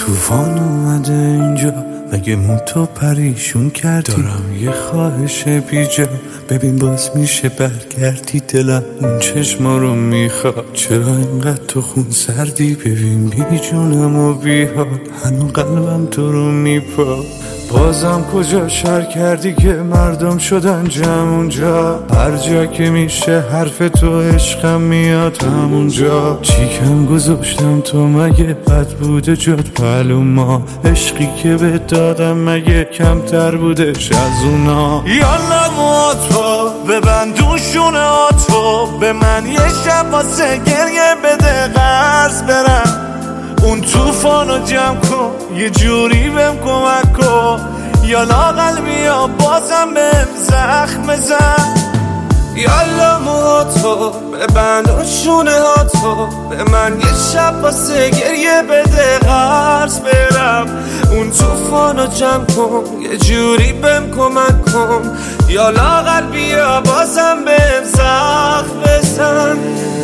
طوفان اومده اینجا، مگه موتو پریشون کردی؟ دارم یه خواهش بیجا، ببین باز میشه برگردی. دلم اون چشما رو میخواد، چرا اینقدر تو خون سردی؟ ببین بی جونم و بی حال، هنو قلبم تو رو میپا. بازم کجا شر کردی که مردم شدن جمع اونجا؟ هر جا که میشه حرف تو عشقم میاد همونجا. چیکم گذاشتم تو مگه بد بوده جد پلو ما؟ عشقی که به دادم مگه کمتر بودش از اونا؟ یالا موتو ببند دوشونه هاتو، به من یه شب واسه گریه بده قرض برم. اون طوفانو جمع کن، یه جوری بهم کمک کن، یا لااقل بیا بازم بهم زخم زن. یالا موهاتو ببند و شونه هاتو، به من یه شب واسه گریه بده قرض برم. اون طوفانو جمع کن، یه جوری بهم کمک کن، یا لااقل بیا بازم بهم زخم بزن.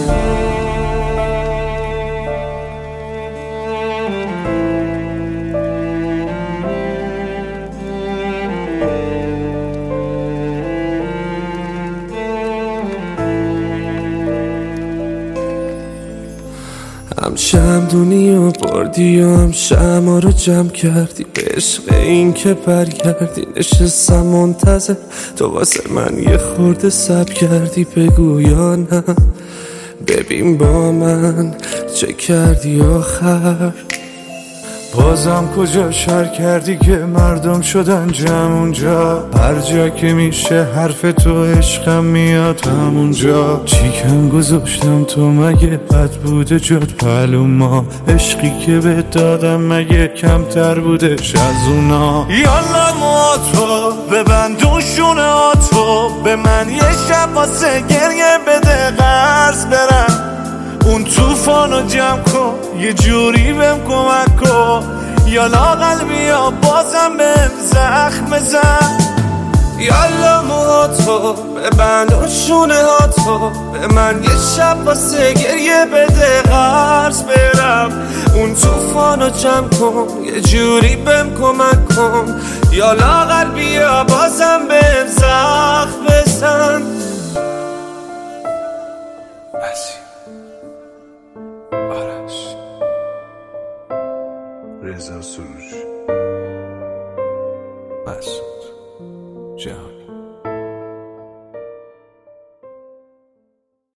هم شمدونی و بردی و هم شما رو جمع کردی، به عشق این که برگردی. نشستم منتظر تو واسه من یه خورده سب کردی، بگو یا نه، ببین با من چه کردی آخر. بازم کجا شر کردی که مردم شدن جمع اونجا؟ هر جا که میشه حرف تو عشقم میاد همونجا. چیکم گذاشتم تو مگه بد بوده جد پلو ما؟ عشقی که به دادم مگه کمتر بودش از اونا؟ یالا موتو ببند دوشونه هاتو، به من یه شب واسه گریه بده قرض برم. اون طوفانو جمع کن، یه جوری بهم کمک کن، یا لااقل بیا بازم بهم زخم زن. یالا موهاتو ببند و شونه هاتو، به من یه شب واسه گریه بده قرض برم. اون طوفانو جمع کن، یه جوری بهم کمک کن، یا لااقل بیا بازم بهم زخم بزن. آرش رضا سروش مسعود جهانی.